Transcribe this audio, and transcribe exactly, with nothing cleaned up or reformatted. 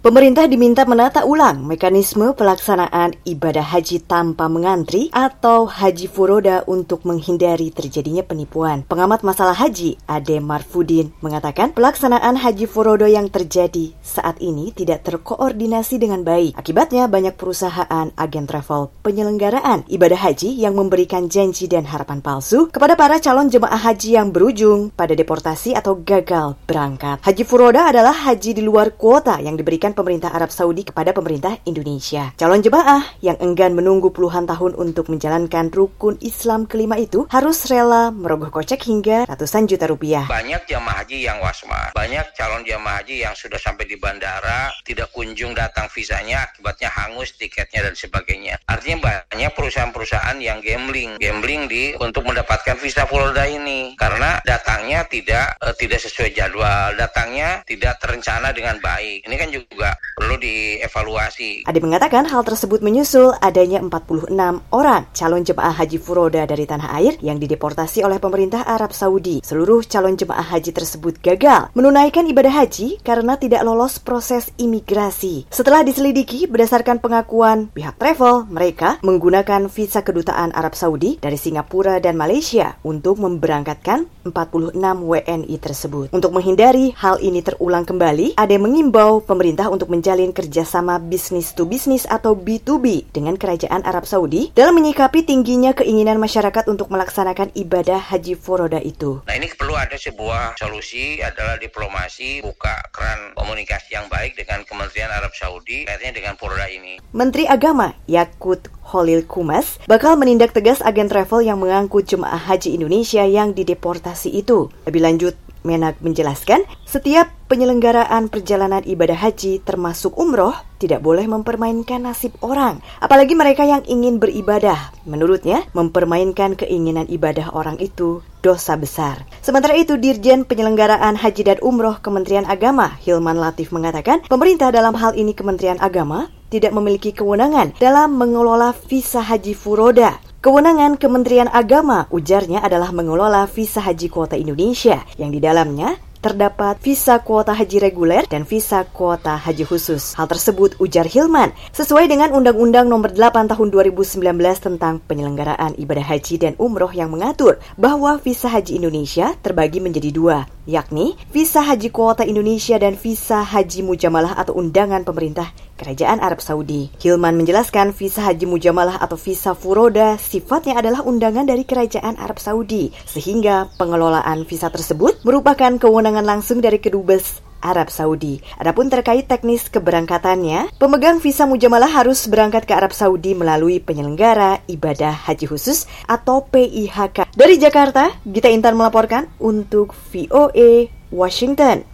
Pemerintah diminta menata ulang mekanisme pelaksanaan ibadah haji tanpa mengantri atau haji furoda untuk menghindari terjadinya penipuan. Pengamat masalah haji, Ade Marfudin, mengatakan pelaksanaan haji furoda yang terjadi saat ini tidak terkoordinasi dengan baik. Akibatnya banyak perusahaan agen travel penyelenggaraan ibadah haji yang memberikan janji dan harapan palsu kepada para calon jemaah haji yang berujung pada deportasi atau gagal berangkat. Haji furoda adalah haji di luar kuota yang diberikan pemerintah Arab Saudi kepada pemerintah Indonesia. Calon jemaah yang enggan menunggu puluhan tahun untuk menjalankan rukun Islam kelima itu harus rela merogoh kocek hingga ratusan juta rupiah. Banyak jemaah haji yang was-was, banyak calon jemaah haji yang sudah sampai di bandara, tidak kunjung datang visanya, akibatnya hangus tiketnya dan sebagainya. Artinya banyak perusahaan-perusahaan yang gambling, gambling di untuk mendapatkan visa furoda ini karena datangnya tidak eh, tidak sesuai jadwal, datangnya tidak terencana dengan baik. Ini kan juga perlu dievaluasi. Ade mengatakan hal tersebut menyusul adanya empat puluh enam orang calon jemaah haji furoda dari tanah air yang dideportasi oleh pemerintah Arab Saudi. Seluruh calon jemaah haji tersebut gagal menunaikan ibadah haji karena tidak lolos proses imigrasi. Setelah diselidiki berdasarkan pengakuan pihak travel, mereka menggunakan visa kedutaan Arab Saudi dari Singapura dan Malaysia untuk memberangkatkan empat puluh enam W N I tersebut. Untuk menghindari hal ini terulang kembali, Ade mengimbau pemerintah untuk menjalin kerjasama bisnis to bisnis atau B to B dengan kerajaan Arab Saudi dalam menyikapi tingginya keinginan masyarakat untuk melaksanakan ibadah haji furoda itu. Nah, ini perlu ada sebuah solusi adalah diplomasi, buka keran komunikasi yang baik dengan Kementerian Arab Saudi kaitannya dengan furoda ini. Menteri Agama Yakut Khalil Qumas bakal menindak tegas agen travel yang mengangkut jemaah haji Indonesia yang dideportasi itu. Lebih lanjut, Menak menjelaskan, setiap penyelenggaraan perjalanan ibadah haji termasuk umroh tidak boleh mempermainkan nasib orang, apalagi mereka yang ingin beribadah. Menurutnya, mempermainkan keinginan ibadah orang itu dosa besar. Sementara itu, Dirjen Penyelenggaraan Haji dan Umroh Kementerian Agama Hilman Latif mengatakan, pemerintah dalam hal ini Kementerian Agama tidak memiliki kewenangan dalam mengelola visa haji furoda. Kewenangan Kementerian Agama, ujarnya, adalah mengelola visa haji kuota Indonesia yang di dalamnya terdapat visa kuota haji reguler dan visa kuota haji khusus. Hal tersebut, ujar Hilman, sesuai dengan Undang-Undang Nomor delapan Tahun dua ribu sembilan belas tentang penyelenggaraan ibadah haji dan umroh yang mengatur bahwa visa haji Indonesia terbagi menjadi dua, yakni visa haji kuota Indonesia dan visa haji mujamalah atau undangan pemerintah Kerajaan Arab Saudi. Hilman menjelaskan visa haji mujamalah atau visa furoda sifatnya adalah undangan dari Kerajaan Arab Saudi, sehingga pengelolaan visa tersebut merupakan kewenangan langsung dari Kedubes Arab Saudi. Adapun terkait teknis keberangkatannya, pemegang visa mujamalah harus berangkat ke Arab Saudi melalui penyelenggara ibadah haji khusus atau P I H K. Dari Jakarta, Gita Intan melaporkan untuk V O A Washington.